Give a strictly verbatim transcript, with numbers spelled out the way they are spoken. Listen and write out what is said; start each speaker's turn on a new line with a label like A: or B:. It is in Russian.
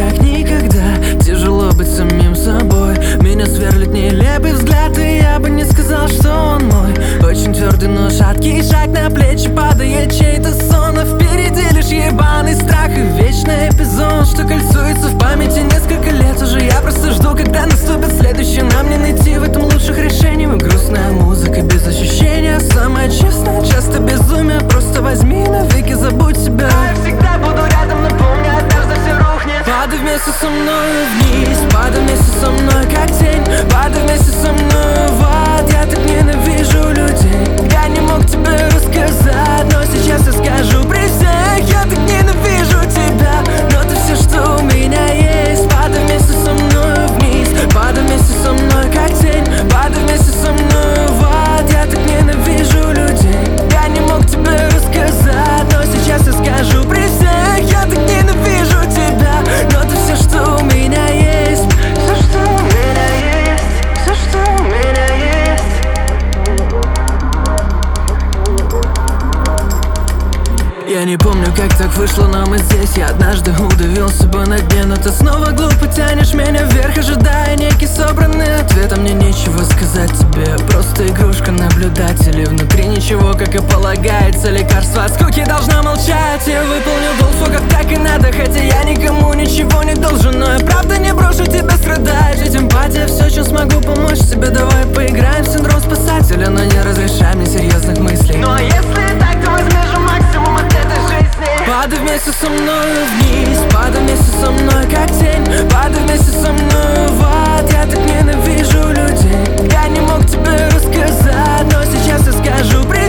A: как никогда. Тяжело быть самим собой. Меня сверлит нелепый взгляд, и я бы не сказал, что он мой. Очень твердый, но шаткий шаг, на плечи падает чей-то сон, а впереди лишь ебаный страх и вечный эпизод, что кольцуется в памяти несколько лет уже. Я просто жду, когда наступит следующий. Нам не найти в этом лучших решений. Мы грустная музыка без ощущения. Самое честное, часто безумие. Просто возьми навеки, забудь себя. Я всегда буду рядом, напомню, однажды все рухнет. Падай вместе со мною вниз, падай вместе со мной как тень. Падай вместе со мною в ад. Я так ненавижу людей. Я не мог тебе рассказать, но сейчас я скажу при всех. Я так ненавижу тебя, но ты все, что у меня есть. Падай вместе со мною вниз, падай вместе со мной как тень. Падай вместе со мною в ад. Я так ненавижу людей. Я не мог тебе рассказать, но сейчас я скажу при всех. Я так ненавижу тебя, но ты все, что у меня есть. Все, что у меня есть. Все, что у меня есть. Я не помню, как так вышло, но мы здесь. Я однажды удивился бы на дне, но ты снова глупо тянешь меня вверх, ожидая некий собранный ответ. А мне нечего сказать тебе, просто игрушка наблюдателей. Внутри ничего, как и полагается. Лекарство от скуки должна молчать. Я выполню долг свой, как так и надо, хотя я никому ничего не должен. Но я правда не брошу тебя страдать. Ведь эмпатия все, чем смогу помочь тебе. Давай поиграем в синдром спасателя, но не разрешай мне серьезных мыслей. Ну а если так, то возьми же максимум от этой жизни. Падай вместе со мною вниз, падай вместе со мной как тень. Падай вместе со мною в ад. Я так ненавижу людей. Я не мог тебе рассказать, но сейчас я скажу.